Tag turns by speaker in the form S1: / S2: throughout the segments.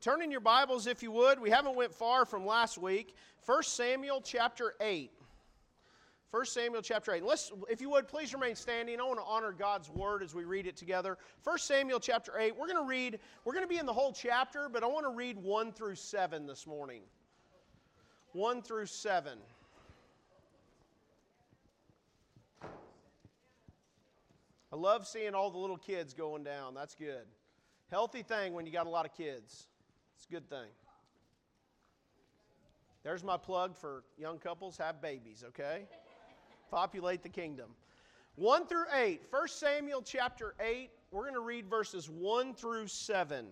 S1: Turn in your Bibles, if you would. We haven't went far from last week. 1 Samuel chapter 8. 1 Samuel chapter 8. And if you would, please remain standing. I want to honor God's Word as we read it together. 1 Samuel chapter 8. We're going to be in the whole chapter, but I want to read 1 through 7 this morning. 1 through 7. I love seeing all the little kids going down. That's good. Healthy thing when you got a lot of kids. It's a good thing. There's my plug for young couples. Have babies, okay? Populate the kingdom. 1 through 8. 1 Samuel chapter 8. We're going to read verses 1 through 7.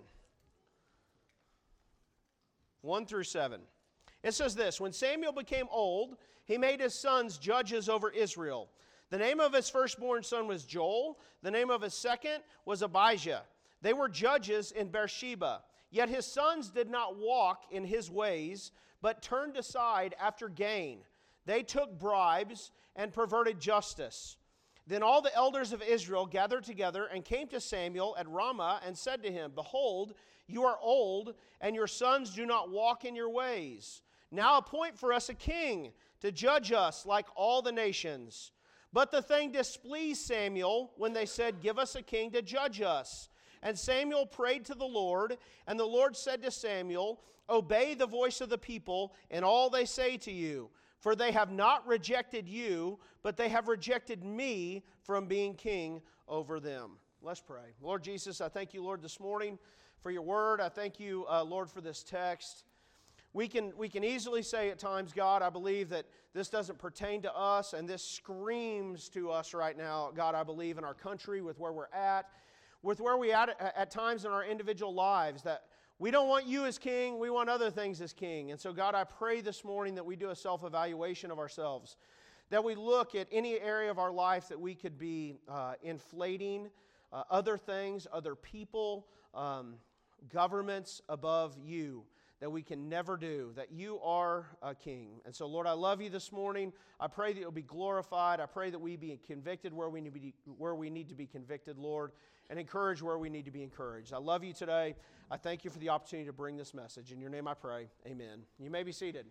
S1: 1 through 7. It says this: When Samuel became old, he made his sons judges over Israel. The name of his firstborn son was Joel. The name of his second was Abijah. They were judges in Beersheba. Yet his sons did not walk in his ways, but turned aside after gain. They took bribes and perverted justice. Then all the elders of Israel gathered together and came to Samuel at Ramah and said to him, Behold, you are old, and your sons do not walk in your ways. Now appoint for us a king to judge us like all the nations. But the thing displeased Samuel when they said, Give us a king to judge us. And Samuel prayed to the Lord, and the Lord said to Samuel, Obey the voice of the people in all they say to you, for they have not rejected you, but they have rejected me from being king over them. Let's pray. Lord Jesus, I thank you, Lord, this morning for your word. I thank you, Lord, for this text. We can easily say at times, God, I believe that this doesn't pertain to us, and this screams to us right now, God, I believe, in our country, with where we're at, with where we at times in our individual lives, that we don't want you as king, we want other things as king. And so, God, I pray this morning that we do a self-evaluation of ourselves, that we look at any area of our life that we could be inflating other things, other people, governments above you, that we can never do, that you are a king. And so, Lord, I love you this morning. I pray that you'll be glorified. I pray that we be convicted where we need to be convicted, Lord, and encouraged where we need to be encouraged. I love you today. I thank you for the opportunity to bring this message. In your name I pray, amen. You may be seated.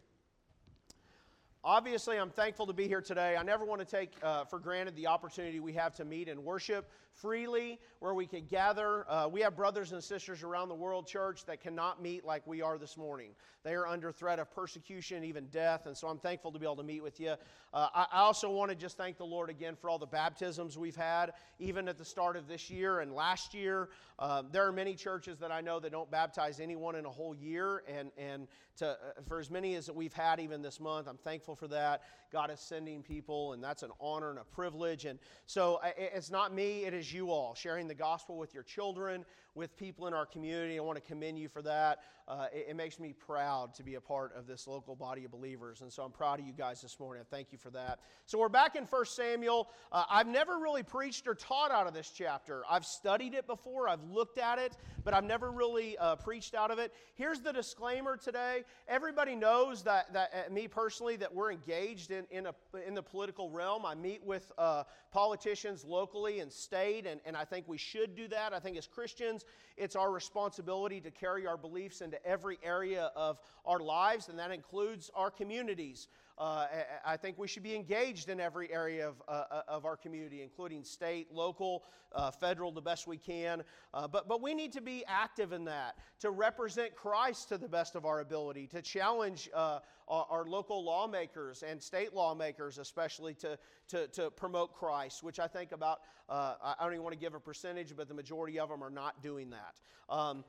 S1: Obviously, I'm thankful to be here today. I never want to take for granted the opportunity we have to meet and worship freely, where we can gather. We have brothers and sisters around the world, church, that cannot meet like we are this morning. They are under threat of persecution, even death, and so I'm thankful to be able to meet with you. I also want to just thank the Lord again for all the baptisms we've had, even at the start of this year and last year. There are many churches that I know that don't baptize anyone in a whole year, and for as many as that we've had even this month, I'm thankful for that. God is sending people, and that's an honor and a privilege. And so it's not me, it is you all, sharing the gospel with your children, with people in our community. I want to commend you for that. It makes me proud to be a part of this local body of believers, and so I'm proud of you guys this morning. I thank you for that. So we're back in 1 Samuel. I've never really preached or taught out of this chapter. I've studied it before, I've looked at it, but I've never really preached out of it. Here's the disclaimer today. Everybody knows that me personally, that we're engaged in the political realm. I meet with politicians locally and state, and I think we should do that. I think as Christians, it's our responsibility to carry our beliefs into every area of our lives, and that includes our communities. I think we should be engaged in every area of our community, including state, local, federal, the best we can. But we need to be active in that, to represent Christ to the best of our ability, to challenge our local lawmakers and state lawmakers especially to promote Christ, which I think about, I don't even want to give a percentage, but the majority of them are not doing that.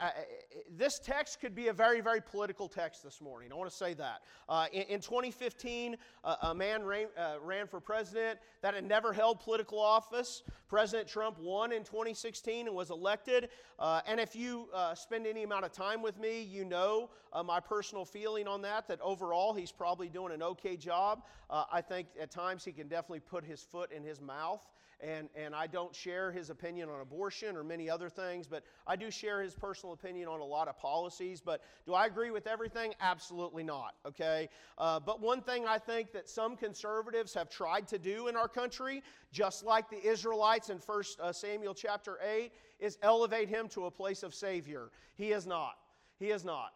S1: This text could be a very, very political text this morning. I want to say that. In 2015, a man ran for president that had never held political office. President Trump won in 2016 and was elected. And if you spend any amount of time with me, you know my personal feeling on that overall he's probably doing an okay job. I think at times he can definitely put his foot in his mouth. And I don't share his opinion on abortion or many other things, but I do share his personal opinion on a lot of policies. But do I agree with everything? Absolutely not, okay? But one thing I think that some conservatives have tried to do in our country, just like the Israelites in 1 Samuel chapter 8, is elevate him to a place of Savior. He is not. He is not.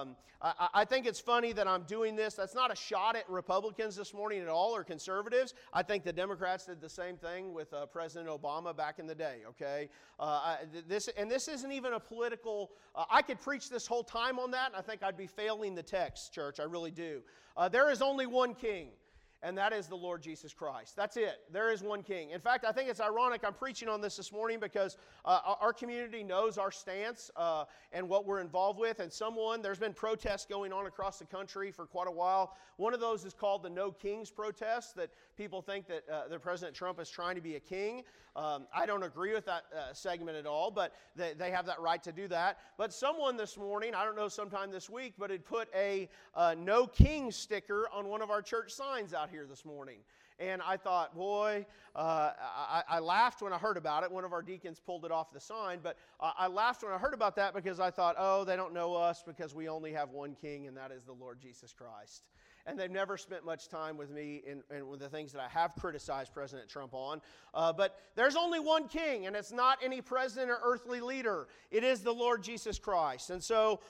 S1: I think it's funny that I'm doing this. That's not a shot at Republicans this morning at all, or conservatives. I think the Democrats did the same thing with President Obama back in the day, okay? This isn't even a political... I could preach this whole time on that, and I think I'd be failing the text, church. I really do. There is only one king, and that is the Lord Jesus Christ. That's it. There is one king. In fact, I think it's ironic I'm preaching on this morning because our community knows our stance and what we're involved with. And there's been protests going on across the country for quite a while. One of those is called the No Kings protest, that people think that President Trump is trying to be a king. I don't agree with that segment at all, but they have that right to do that. But someone this morning, I don't know, sometime this week, but had put a No King sticker on one of our church signs out here this morning. And I thought, boy, I laughed when I heard about it. One of our deacons pulled it off the sign, but I laughed when I heard about that because I thought, oh, they don't know us because we only have one king, and that is the Lord Jesus Christ. And they've never spent much time with me and with the things that I have criticized President Trump on. But there's only one king, and it's not any president or earthly leader. It is the Lord Jesus Christ. And so,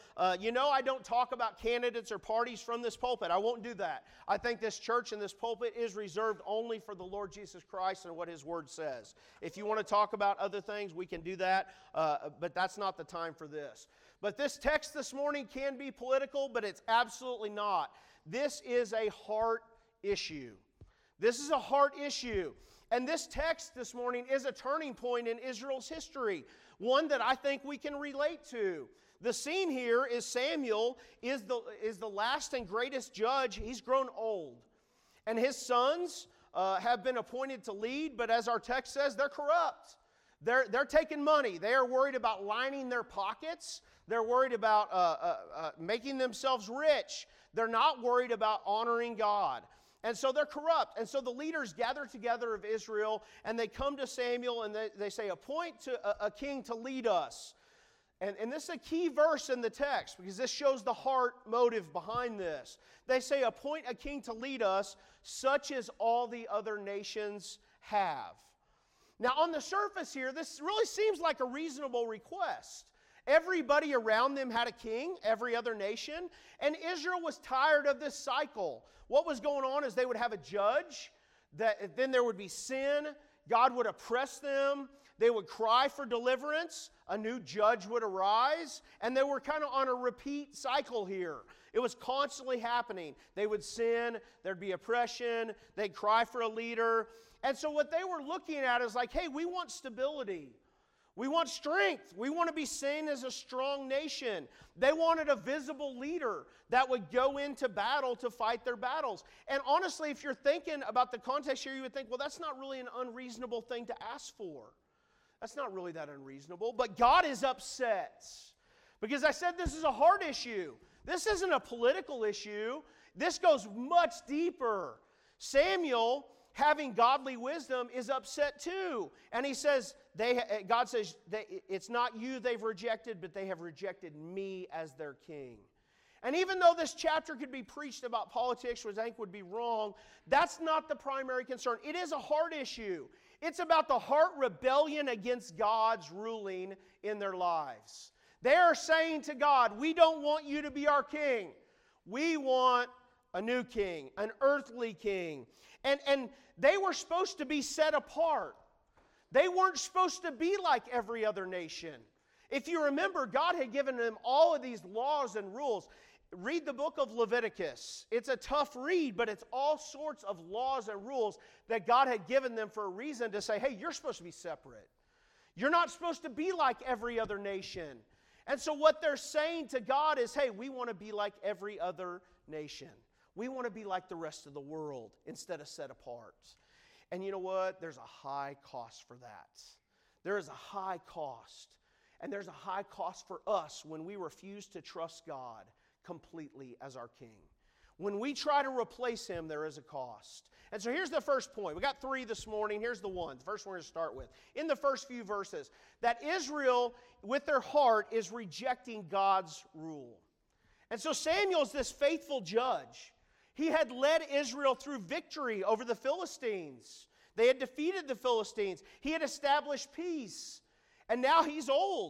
S1: I don't talk about candidates or parties from this pulpit. I won't do that. I think this church and this pulpit is reserved only for the Lord Jesus Christ and what His Word says. If you want to talk about other things, we can do that, but that's not the time for this. But this text this morning can be political, but it's absolutely not. This is a heart issue. This is a heart issue. And this text this morning is a turning point in Israel's history, one that I think we can relate to. The scene here is Samuel is the last and greatest judge. He's grown old. And his sons have been appointed to lead, but as our text says, they're corrupt. They're taking money. They are worried about lining their pockets. They're worried about making themselves rich. They're not worried about honoring God. And so they're corrupt. And so the leaders gather together of Israel, and they come to Samuel, and they say, appoint a king to lead us. And this is a key verse in the text, because this shows the heart motive behind this. They say, appoint a king to lead us, such as all the other nations have. Now, on the surface here, this really seems like a reasonable request. Everybody around them had a king, every other nation, and Israel was tired of this cycle. What was going on is they would have a judge, then there would be sin, God would oppress them, they would cry for deliverance, a new judge would arise, and they were kind of on a repeat cycle here. It was constantly happening. They would sin, there'd be oppression, they'd cry for a leader. And so what they were looking at is like, hey, we want stability. We want strength. We want to be seen as a strong nation. They wanted a visible leader that would go into battle to fight their battles. And honestly, if you're thinking about the context here, you would think, well, that's not really an unreasonable thing to ask for. That's not really that unreasonable. But God is upset. Because I said this is a heart issue. This isn't a political issue. This goes much deeper. Samuel, having godly wisdom, is upset too. And he says, God says, it's not you they've rejected, but they have rejected me as their king. And even though this chapter could be preached about politics, which I think would be wrong, that's not the primary concern. It is a heart issue. It's about the heart rebellion against God's ruling in their lives. They are saying to God, we don't want you to be our king. We want a new king, an earthly king. And they were supposed to be set apart. They weren't supposed to be like every other nation. If you remember, God had given them all of these laws and rules. Read the book of Leviticus. It's a tough read, but it's all sorts of laws and rules that God had given them for a reason to say, hey, you're supposed to be separate. You're not supposed to be like every other nation. And so what they're saying to God is, hey, we want to be like every other nation. We want to be like the rest of the world instead of set apart. And you know what? There's a high cost for that. There is a high cost. And there's a high cost for us when we refuse to trust God completely as our king. When we try to replace Him, there is a cost. And so here's the first point. We got 3 this morning. Here's the one. The first one we're going to start with. In the first few verses, that Israel, with their heart, is rejecting God's rule. And so Samuel's this faithful judge. He had led Israel through victory over the Philistines. They had defeated the Philistines. He had established peace. And now he's old.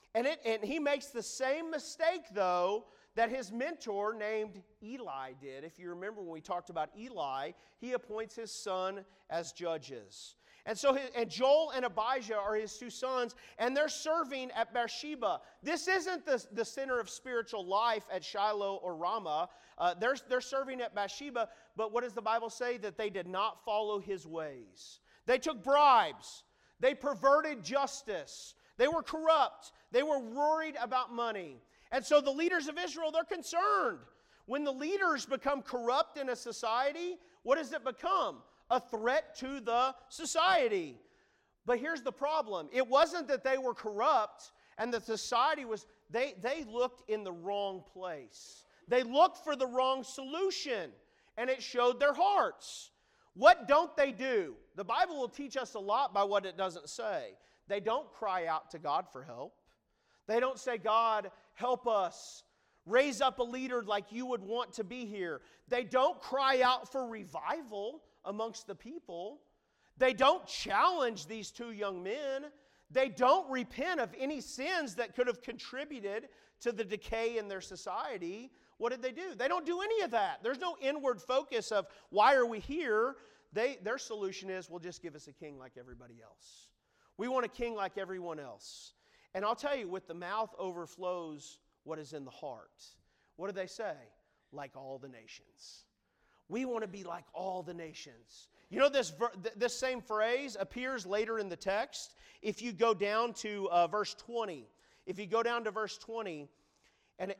S1: And he makes the same mistake, though, that his mentor named Eli did. If you remember when we talked about Eli, he appoints his son as judges. And so Joel and Abijah are his two sons, and they're serving at Beersheba. This isn't the center of spiritual life at Shiloh or Ramah. They're serving at Beersheba, but what does the Bible say? That they did not follow his ways. They took bribes. They perverted justice. They were corrupt. They were worried about money. And so the leaders of Israel, they're concerned. When the leaders become corrupt in a society, what does it become? A threat to the society. But here's the problem. It wasn't that they were corrupt and the society was, they looked in the wrong place. They looked for the wrong solution, and it showed their hearts. What don't they do? The Bible will teach us a lot by what it doesn't say. They don't cry out to God for help. They don't say, God, help us. Raise up a leader like you would want to be here. They don't cry out for revival amongst the people. They don't challenge these two young men. They don't repent of any sins that could have contributed to the decay in their society. What did they do? They don't do any of that. There's no inward focus of why are we here. Their solution is, well, just give us a king like everybody else. We want a king like everyone else. And I'll tell you, with the mouth overflows what is in the heart. What do they say? Like all the nations. We want to be like all the nations. You know, this same phrase appears later in the text. If you go down to verse 20. If you go down to verse 20, and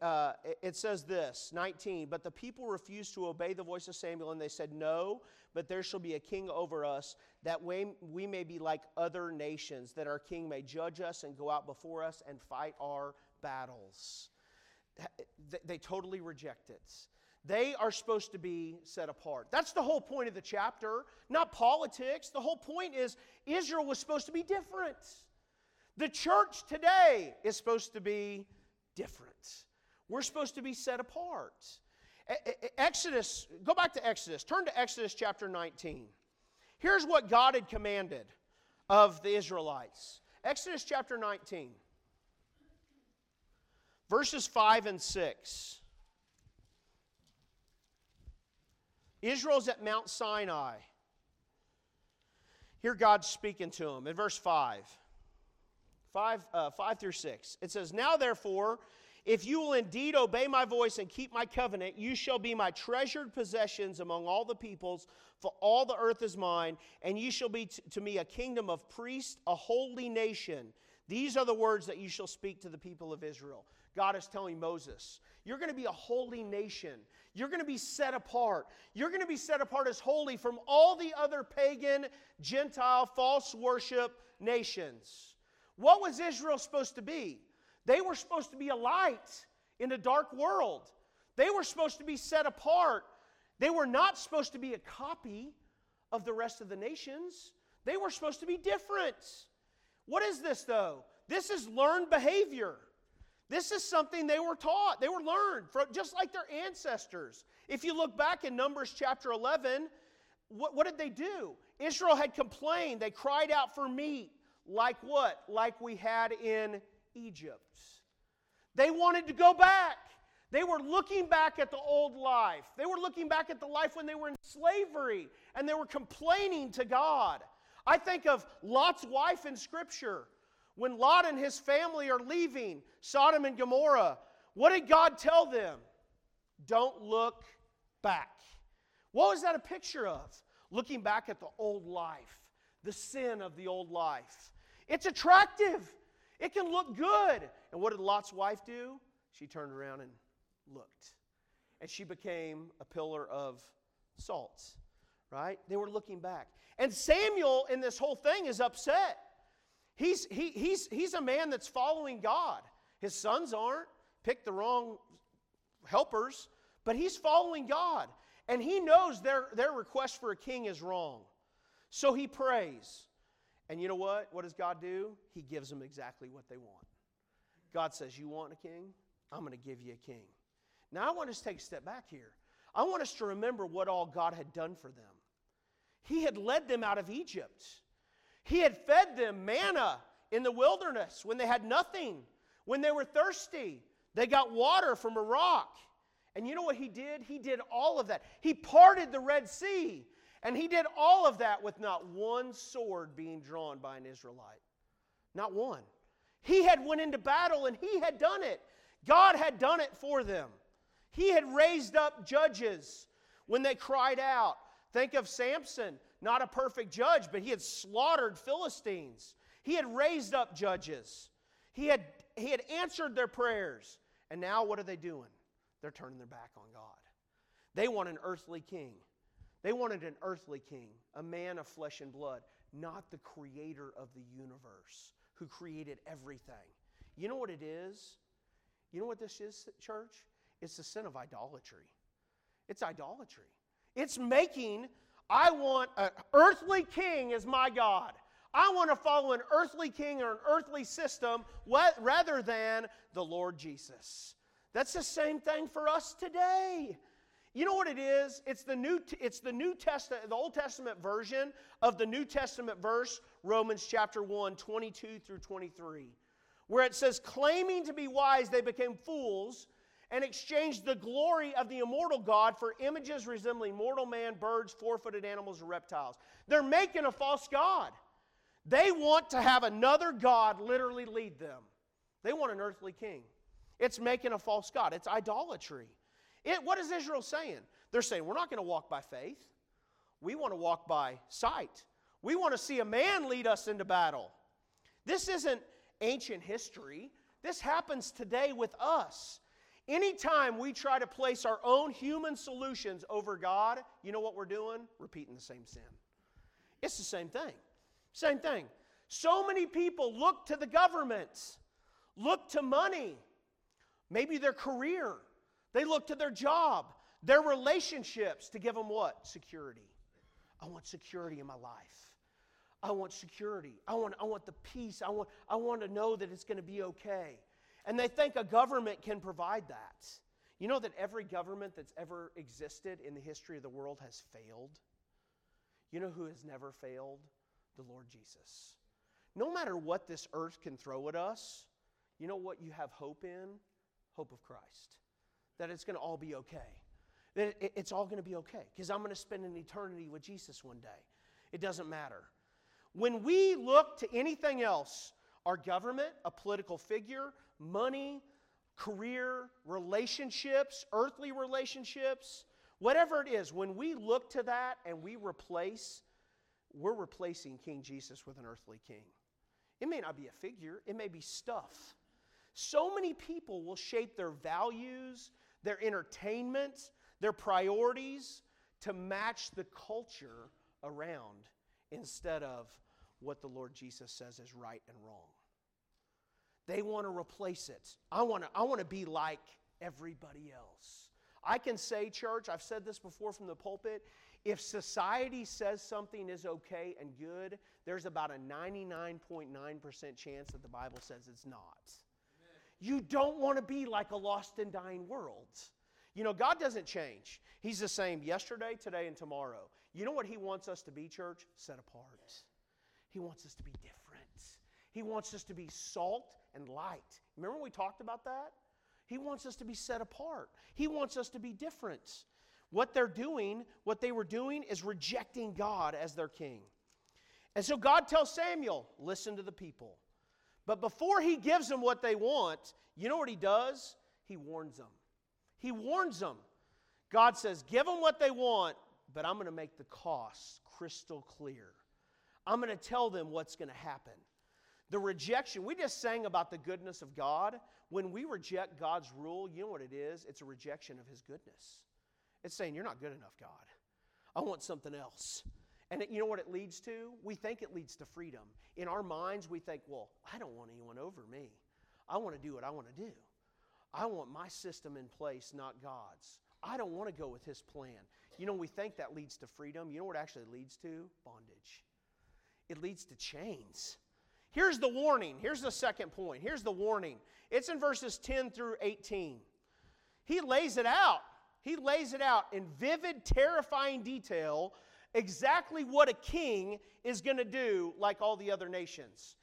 S1: it says this, 19, but the people refused to obey the voice of Samuel, and they said, no, but there shall be a king over us, that we may be like other nations, that our king may judge us and go out before us and fight our battles. They totally reject it. They are supposed to be set apart. That's the whole point of the chapter, not politics. The whole point is Israel was supposed to be different. The church today is supposed to be different. We're supposed to be set apart. Exodus, go back to Exodus. Turn to Exodus chapter 19. Here's what God had commanded of the Israelites. Exodus chapter 19, verses 5 and 6. Israel's at Mount Sinai. Here God's speaking to them in verse 5 through 6. It says, now therefore, if you will indeed obey my voice and keep my covenant, you shall be my treasured possessions among all the peoples, for all the earth is mine, and you shall be to me a kingdom of priests, a holy nation. These are the words that you shall speak to the people of Israel. God is telling Moses, you're going to be a holy nation. You're going to be set apart. You're going to be set apart as holy from all the other pagan, Gentile, false worship nations. What was Israel supposed to be? They were supposed to be a light in a dark world. They were supposed to be set apart. They were not supposed to be a copy of the rest of the nations. They were supposed to be different. What is this, though? This is learned behavior. This is something they were taught. They were learned, just like their ancestors. If you look back in Numbers chapter 11, what did they do? Israel had complained. They cried out for meat. Like what? Like we had in Egypt. They wanted to go back. They were looking back at the old life. They were looking back at the life when they were in slavery, and they were complaining to God. I think of Lot's wife in Scripture. When Lot and his family are leaving Sodom and Gomorrah, what did God tell them? Don't look back. What was that a picture of? Looking back at the old life, the sin of the old life. It's attractive. It can look good. And what did Lot's wife do? She turned around and looked. And she became a pillar of salt. Right? They were looking back. And Samuel in this whole thing is upset. He's a man that's following God. His sons aren't. Picked the wrong helpers. But he's following God. And he knows their request for a king is wrong. So he prays. And you know what? What does God do? He gives them exactly what they want. God says, you want a king? I'm going to give you a king. Now I want us to take a step back here. I want us to remember what all God had done for them. He had led them out of Egypt. He had fed them manna in the wilderness when they had nothing. When they were thirsty, they got water from a rock. And you know what He did? He did all of that. He parted the Red Sea. And He did all of that with not one sword being drawn by an Israelite. Not one. He had went into battle and He had done it. God had done it for them. He had raised up judges when they cried out. Think of Samson, not a perfect judge, but he had slaughtered Philistines. He had raised up judges. He had answered their prayers. And now what are they doing? They're turning their back on God. They want an earthly king. They wanted an earthly king, a man of flesh and blood, not the creator of the universe who created everything. You know what it is? You know what this is, church? It's the sin of idolatry. It's idolatry. It's making, I want an earthly king as my God. I want to follow an earthly king or an earthly system rather than the Lord Jesus. That's the same thing for us today. You know what it is? It's the New Testament, the Old Testament version of the New Testament verse, Romans chapter 1, 22 through 23, where it says, claiming to be wise, they became fools and exchanged the glory of the immortal God for images resembling mortal man, birds, four-footed animals, and reptiles. They're making a false god. They want to have another god literally lead them. They want an earthly king. It's making a false god. It's idolatry. What is Israel saying? They're saying, we're not going to walk by faith. We want to walk by sight. We want to see a man lead us into battle. This isn't ancient history. This happens today with us. Anytime we try to place our own human solutions over God, you know what we're doing? Repeating the same sin. It's the same thing. Same thing. So many people look to the government, look to money, maybe their career. They look to their job, their relationships to give them what? Security. I want security in my life. I want security. I want the peace. I want to know that it's going to be okay. And they think a government can provide that. You know that every government that's ever existed in the history of the world has failed? You know who has never failed? The Lord Jesus. No matter what this earth can throw at us, you know what you have hope in? Hope of Christ. That it's going to all be okay. That it's all going to be okay. Because I'm going to spend an eternity with Jesus one day. It doesn't matter. When we look to anything else, our government, a political figure, money, career, relationships, earthly relationships, whatever it is, when we look to that and we're replacing King Jesus with an earthly king. It may not be a figure. It may be stuff. So many people will shape their values, their entertainment, their priorities to match the culture around instead of what the Lord Jesus says is right and wrong. They want to replace it. I want to be like everybody else. I can say, church, I've said this before from the pulpit, if society says something is okay and good, there's about a 99.9% chance that the Bible says it's not. You don't want to be like a lost and dying world. You know, God doesn't change. He's the same yesterday, today, and tomorrow. You know what He wants us to be, church? Set apart. He wants us to be different. He wants us to be salt and light. Remember when we talked about that? He wants us to be set apart. He wants us to be different. What they were doing is rejecting God as their king. And so God tells Samuel, listen to the people. But before He gives them what they want, you know what He does? He warns them. He warns them. God says, give them what they want, but I'm going to make the costs crystal clear. I'm going to tell them what's going to happen. The rejection, we just sang about the goodness of God. When we reject God's rule, you know what it is? It's a rejection of His goodness. It's saying, you're not good enough, God. I want something else. And you know what it leads to? We think it leads to freedom. In our minds, we think, well, I don't want anyone over me. I want to do what I want to do. I want my system in place, not God's. I don't want to go with His plan. You know, we think that leads to freedom. You know what it actually leads to? Bondage. It leads to chains. Here's the warning. Here's the second point. Here's the warning. It's in verses 10 through 18. He lays it out. He lays it out in vivid, terrifying detail exactly what a king is going to do like all the other nations.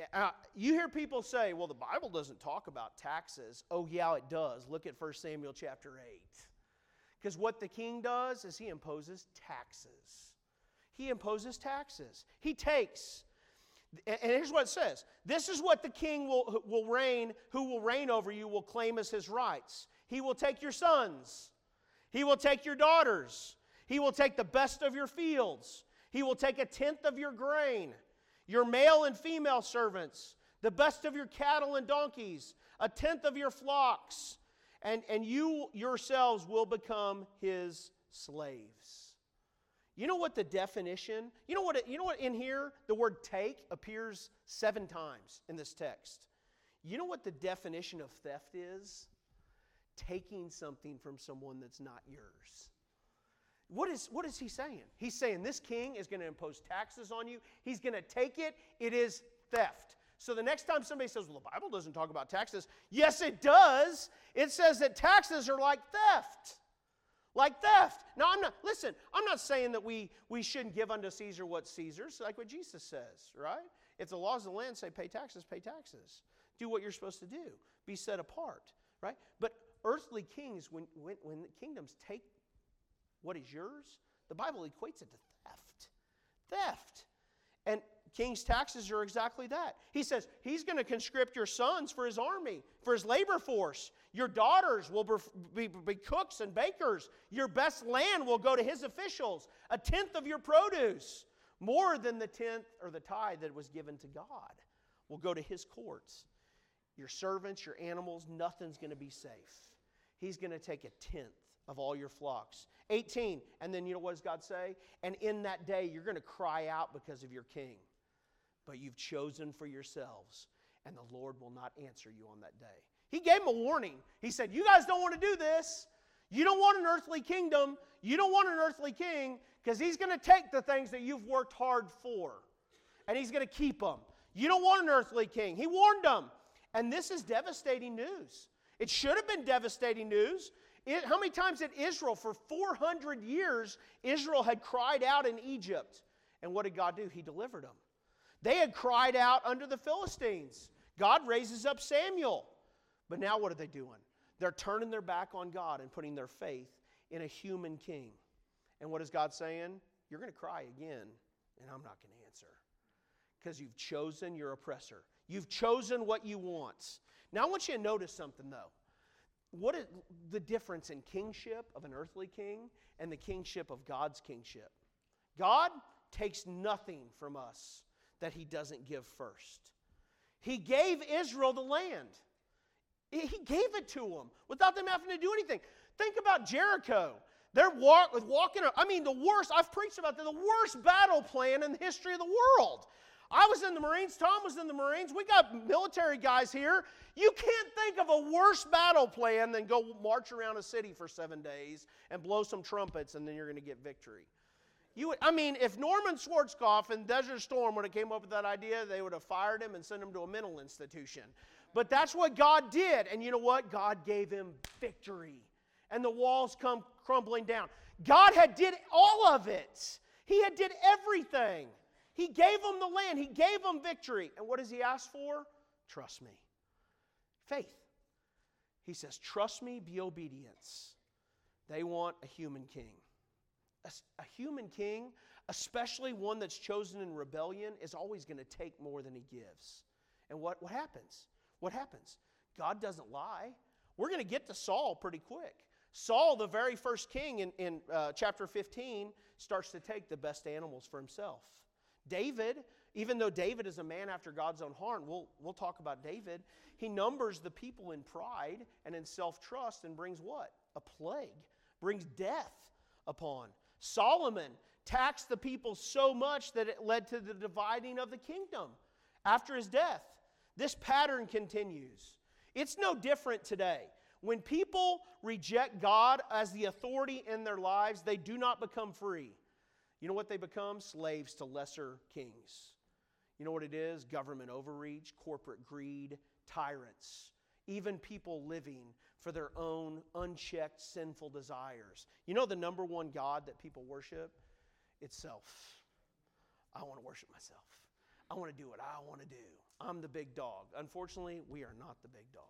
S1: You hear people say, well, the Bible doesn't talk about taxes. Oh, yeah, it does. Look at 1 Samuel chapter 8. Because what the king does is he imposes taxes. He imposes taxes. He takes. And here's what it says. This is what the king will reign, who will reign over you, will claim as his rights. He will take your sons. He will take your daughters. He will take the best of your fields. He will take 1/10 of your grain, your male and female servants, the best of your cattle and donkeys, 1/10 of your flocks, and you yourselves will become his slaves. You know what the definition, you know what in here, the word take appears 7 times in this text. You know what the definition of theft is? Taking something from someone that's not yours. What is he saying? He's saying this king is going to impose taxes on you. He's going to take it. It is theft. So the next time somebody says, well, the Bible doesn't talk about taxes. Yes, it does. It says that taxes are like theft. Like theft. Now, I'm not saying that we shouldn't give unto Caesar what's Caesar's, like what Jesus says, right? If the laws of the land say pay taxes, pay taxes. Do what you're supposed to do. Be set apart, right? But earthly kings, when the kingdoms take what is yours, the Bible equates it to theft. Theft. And king's taxes are exactly that. He says he's going to conscript your sons for his army, for his labor force. Your daughters will be cooks and bakers. Your best land will go to his officials. 1/10 of your produce, more than the 10th or the tithe that was given to God, will go to his courts. Your servants, your animals, nothing's going to be safe. He's going to take 1/10 of all your flocks. 18, and then you know what does God say? And in that day you're going to cry out because of your king. But you've chosen for yourselves, and the Lord will not answer you on that day. He gave them a warning. He said, you guys don't want to do this. You don't want an earthly kingdom. You don't want an earthly king, because he's going to take the things that you've worked hard for, and he's going to keep them. You don't want an earthly king. He warned them. And this is devastating news. It should have been devastating news. How many times did Israel, for 400 years, Israel had cried out in Egypt? And what did God do? He delivered them. They had cried out under the Philistines. God raises up Samuel. But now what are they doing? They're turning their back on God and putting their faith in a human king. And what is God saying? You're going to cry again, and I'm not going to answer. Because you've chosen your oppressor. You've chosen what you want. Now I want you to notice something, though. What is the difference in kingship of an earthly king and the kingship of God's kingship? God takes nothing from us that he doesn't give first. He gave Israel the land. He gave it to them without them having to do anything. Think about Jericho. They're walking, the worst, I've preached about the worst battle plan in the history of the world. I was in the Marines. Tom was in the Marines. We got military guys here. You can't think of a worse battle plan than go march around a city for 7 days and blow some trumpets, and then you're going to get victory. If Norman Schwarzkopf and Desert Storm would have came up with that idea, they would have fired him and sent him to a mental institution. But that's what God did. And you know what? God gave him victory. And the walls come crumbling down. God had did all of it. He had did everything. He gave them the land. He gave them victory. And what does he ask for? Trust me. Faith. He says, trust me, be obedience. They want a human king. A human king, especially one that's chosen in rebellion, is always going to take more than he gives. And what happens? What happens? God doesn't lie. We're going to get to Saul pretty quick. Saul, the very first king in chapter 15, starts to take the best animals for himself. David, even though David is a man after God's own heart, we'll talk about David, he numbers the people in pride and in self-trust and brings what? A plague. Brings death upon. Solomon taxed the people so much that it led to the dividing of the kingdom after his death. This pattern continues. It's no different today. When people reject God as the authority in their lives, they do not become free. You know what they become? Slaves to lesser kings. You know what it is? Government overreach, corporate greed, tyrants. Even people living for their own unchecked sinful desires. You know the number one God that people worship? It's self. I want to worship myself. I want to do what I want to do. I'm the big dog. Unfortunately, we are not the big dog.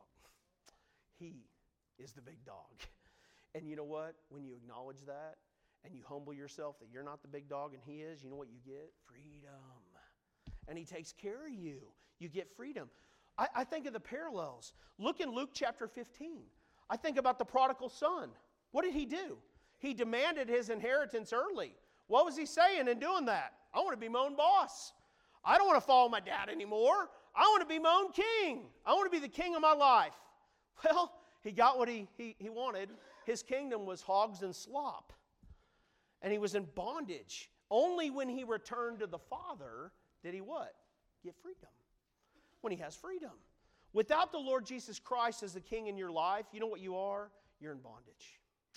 S1: He is the big dog. And you know what? When you acknowledge that and you humble yourself that you're not the big dog and He is, you know what you get? Freedom. And He takes care of you. You get freedom. I think of the parallels. Look in Luke chapter 15. I think about the prodigal son. What did he do? He demanded his inheritance early. What was he saying in doing that? I want to be my own boss. I don't want to follow my dad anymore. I want to be my own king. I want to be the king of my life. Well, he got what he wanted. His kingdom was hogs and slop. And he was in bondage. Only when he returned to the Father did he what? Get freedom. When he has freedom. Without the Lord Jesus Christ as the king in your life, you know what you are? You're in bondage.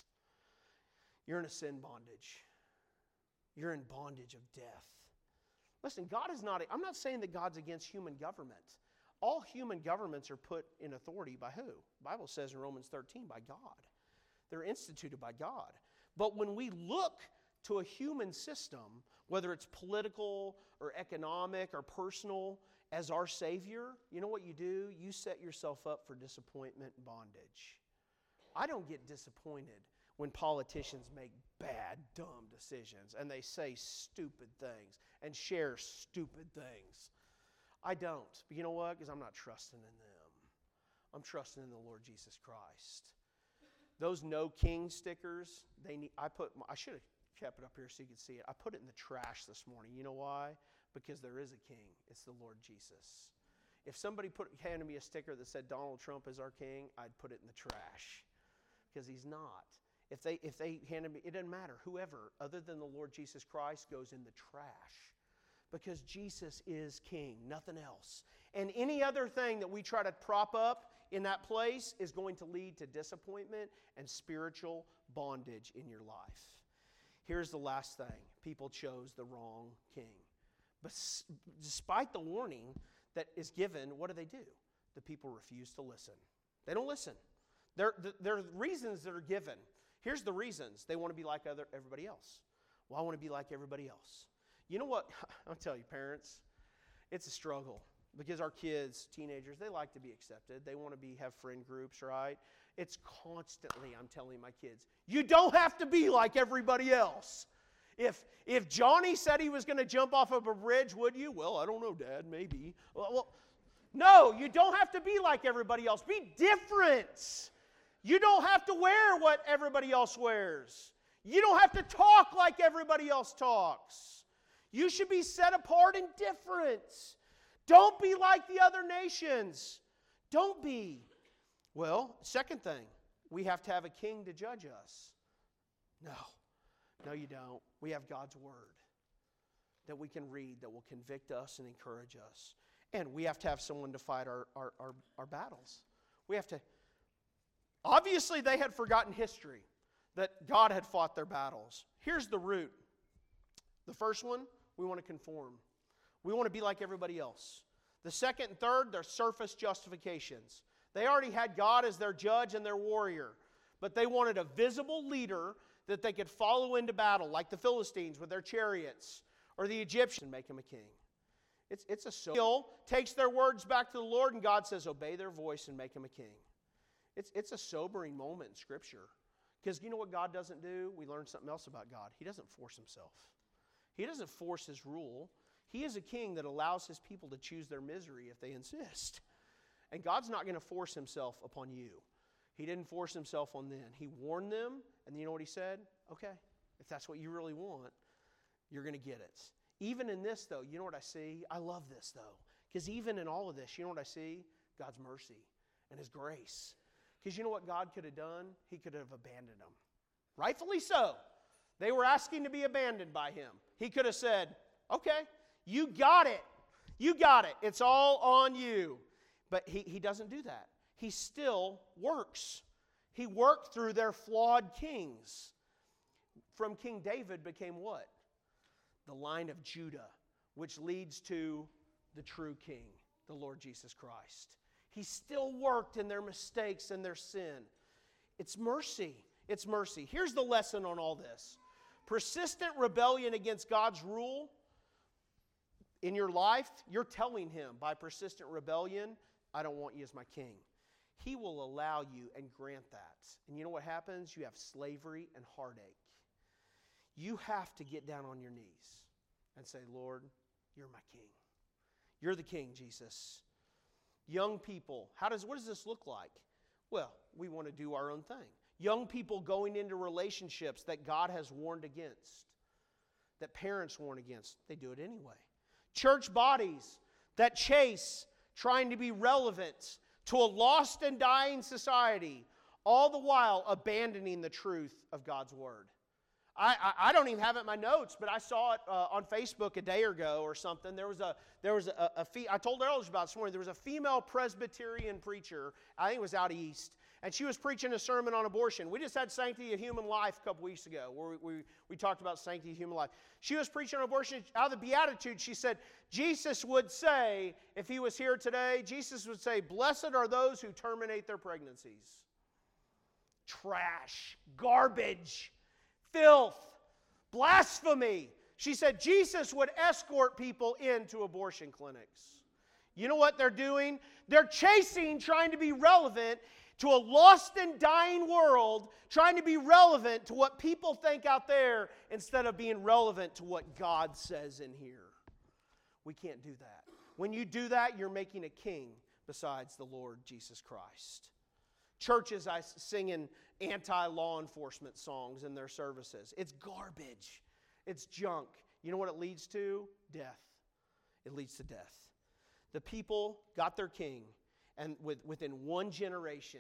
S1: You're in a sin bondage. You're in bondage of death. Listen, God is not, I'm not saying that God's against human government. All human governments are put in authority by who? The Bible says in Romans 13, by God. They're instituted by God. But when we look to a human system, whether it's political or economic or personal, as our Savior, you know what you do? You set yourself up for disappointment and bondage. I don't get disappointed when politicians make bad, dumb decisions and they say stupid things and share stupid things. I don't. But you know what? Because I'm not trusting in them. I'm trusting in the Lord Jesus Christ. Those no king stickers, I should have kept it up here so you could see it. I put it in the trash this morning. You know why? Because there is a king. It's the Lord Jesus. If somebody handed me a sticker that said Donald Trump is our king, I'd put it in the trash. Because he's not. If they handed me, it doesn't matter. Whoever other than the Lord Jesus Christ goes in the trash. Because Jesus is king, nothing else. And any other thing that we try to prop up in that place is going to lead to disappointment and spiritual bondage in your life. Here's the last thing. People chose the wrong king. But despite the warning that is given, what do? The people refuse to listen. They don't listen. There are reasons that are given. Here's the reasons. They want to be like everybody else. Well, I want to be like everybody else. You know what? I'll tell you, parents, it's a struggle. Because our kids, teenagers, they like to be accepted. They want to have friend groups, right? It's constantly, I'm telling my kids, you don't have to be like everybody else. If Johnny said he was going to jump off of a bridge, would you? Well, I don't know, Dad, maybe. Well, no, you don't have to be like everybody else. Be different. You don't have to wear what everybody else wears. You don't have to talk like everybody else talks. You should be set apart and different. Don't be like the other nations. Don't be. Well, second thing, we have to have a king to judge us. No, you don't. We have God's Word that we can read that will convict us and encourage us. And we have to have someone to fight our battles. We have to. Obviously, they had forgotten history, that God had fought their battles. Here's the root. The first one, we want to conform. We want to be like everybody else. The second and third, they're surface justifications. They already had God as their judge and their warrior, but they wanted a visible leader that they could follow into battle, like the Philistines with their chariots, or the Egyptians, and make him a king. It's a soul takes their words back to the Lord, and God says, obey their voice and make him a king. It's a sobering moment in Scripture. Because you know what God doesn't do? We learn something else about God. He doesn't force himself. He doesn't force his rule. He is a king that allows his people to choose their misery if they insist. And God's not going to force himself upon you. He didn't force himself on them. He warned them, and you know what he said? Okay, if that's what you really want, you're going to get it. Even in this, though, you know what I see? I love this, though. Because even in all of this, you know what I see? God's mercy and his grace. Because you know what God could have done? He could have abandoned them. Rightfully so. They were asking to be abandoned by him. He could have said, okay, you got it. You got it. It's all on you. But he doesn't do that. He still works. He worked through their flawed kings. From King David became what? The line of Judah, which leads to the true king, the Lord Jesus Christ. He still worked in their mistakes and their sin. It's mercy. It's mercy. Here's the lesson on all this. Persistent rebellion against God's rule in your life, you're telling Him by persistent rebellion, I don't want you as my king. He will allow you and grant that. And you know what happens? You have slavery and heartache. You have to get down on your knees and say, Lord, you're my king. You're the king, Jesus. Young people, what does this look like? Well, we want to do our own thing. Young people going into relationships that God has warned against, that parents warn against, they do it anyway. Church bodies that chase trying to be relevant to a lost and dying society, all the while abandoning the truth of God's Word. I don't even have it in my notes, but I saw it on Facebook a day ago or something. I told elders about it this morning. There was a female Presbyterian preacher, I think it was out east, and she was preaching a sermon on abortion. We just had Sanctity of Human Life a couple weeks ago, where we talked about Sanctity of Human Life. She was preaching on abortion. Out of the Beatitudes, she said, Jesus would say, if He was here today, Jesus would say, blessed are those who terminate their pregnancies. Trash, garbage, filth, blasphemy. She said Jesus would escort people into abortion clinics. You know what they're doing? They're trying to be relevant to a lost and dying world, trying to be relevant to what people think out there instead of being relevant to what God says in here. We can't do that. When you do that, you're making a king besides the Lord Jesus Christ. Churches singing anti-law enforcement songs in their services. It's garbage. It's junk. You know what it leads to? Death. It leads to death. The people got their king, and within one generation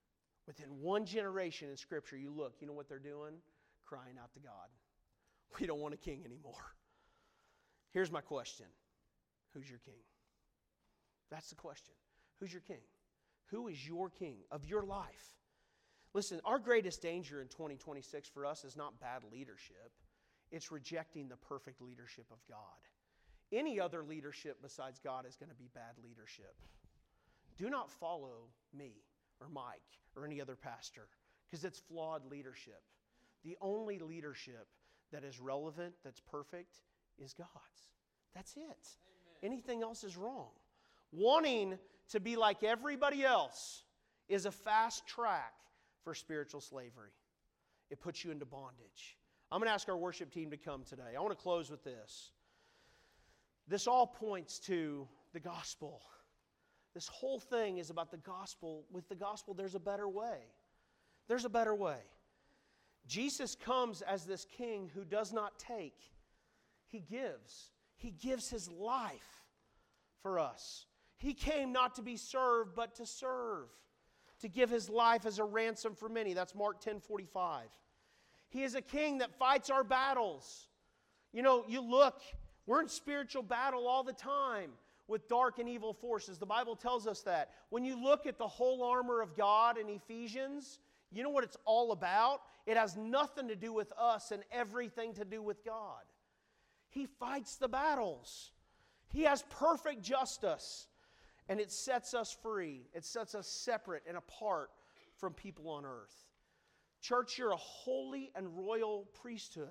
S1: in Scripture, you know what they're doing? Crying out to God. We don't want a king anymore. Here's my question. Who's your king? That's the question. Who's your king? Who is your king of your life? Listen, our greatest danger in 2026 for us is not bad leadership. It's rejecting the perfect leadership of God. Any other leadership besides God is going to be bad leadership. Do not follow me or Mike or any other pastor, because it's flawed leadership. The only leadership that is relevant, that's perfect, is God's. That's it. Amen. Anything else is wrong. Wanting to be like everybody else is a fast track for spiritual slavery. It puts you into bondage. I'm going to ask our worship team to come today. I want to close with this. This all points to the gospel. This whole thing is about the gospel. With the gospel, there's a better way. There's a better way. Jesus comes as this king who does not take. He gives. He gives His life for us. He came not to be served, but to serve. To give His life as a ransom for many. That's Mark 10:45. He is a king that fights our battles. You know, you look, we're in spiritual battle all the time with dark and evil forces. The Bible tells us that. When you look at the whole armor of God in Ephesians, you know what it's all about? It has nothing to do with us and everything to do with God. He fights the battles. He has perfect justice. And it sets us free. It sets us separate and apart from people on earth. Church, you're a holy and royal priesthood.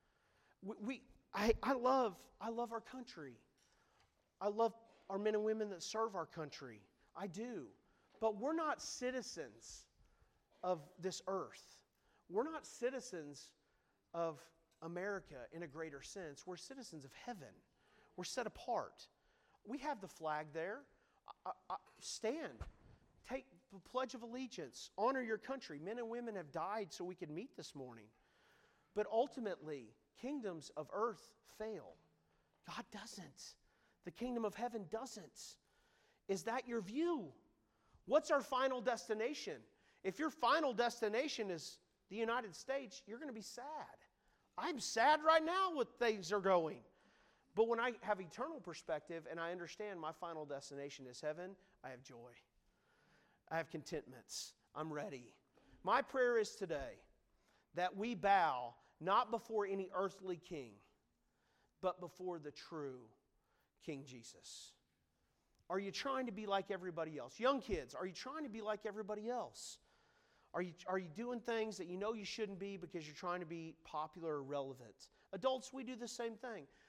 S1: I love our country. I love our men and women that serve our country. I do. But we're not citizens of this earth. We're not citizens of America in a greater sense. We're citizens of heaven. We're set apart. We have the flag there. Stand. Take the Pledge of Allegiance. Honor your country. Men and women have died so we could meet this morning. But ultimately, kingdoms of earth fail. God doesn't. The kingdom of heaven doesn't. Is that your view? What's our final destination? If your final destination is the United States, you're going to be sad. I'm sad right now with things are going. But when I have eternal perspective and I understand my final destination is heaven, I have joy. I have contentments. I'm ready. My prayer is today that we bow not before any earthly king, but before the true King Jesus. Are you trying to be like everybody else? Young kids, are you trying to be like everybody else? Are you doing things that you know you shouldn't be because you're trying to be popular or relevant? Adults, we do the same thing.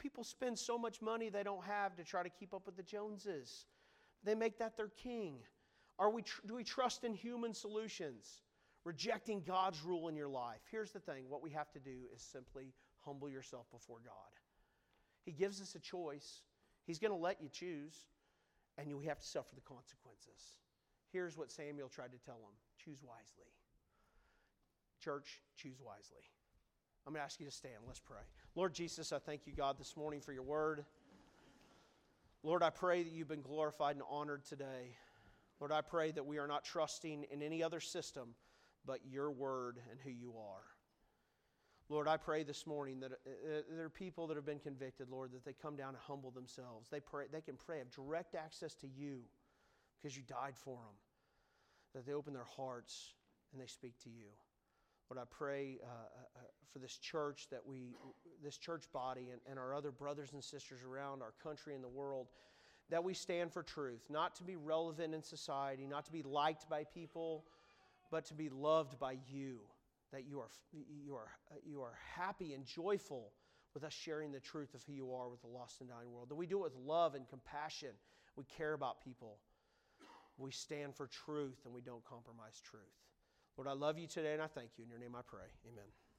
S1: People spend so much money they don't have to try to keep up with the Joneses. They make that their king. Do we trust in human solutions, rejecting God's rule in your life? Here's the thing. What we have to do is simply humble yourself before God. He gives us a choice. He's going to let you choose, and we have to suffer the consequences. Here's what Samuel tried to tell him. Choose wisely. Church, choose wisely. I'm going to ask you to stand. Let's pray. Lord Jesus, I thank you, God, this morning for your word. Lord, I pray that you've been glorified and honored today. Lord, I pray that we are not trusting in any other system but your word and who you are. Lord, I pray this morning that there are people that have been convicted, Lord, that they come down and humble themselves. They can pray, have direct access to you because you died for them. That they open their hearts and they speak to you. Lord, I pray for this church, this church body and our other brothers and sisters around our country and the world, that we stand for truth, not to be relevant in society, not to be liked by people, but to be loved by you. That you are happy and joyful with us sharing the truth of who you are with the lost and dying world. That we do it with love and compassion. We care about people. We stand for truth and we don't compromise truth. Lord, I love you today and I thank you. In your name I pray. Amen.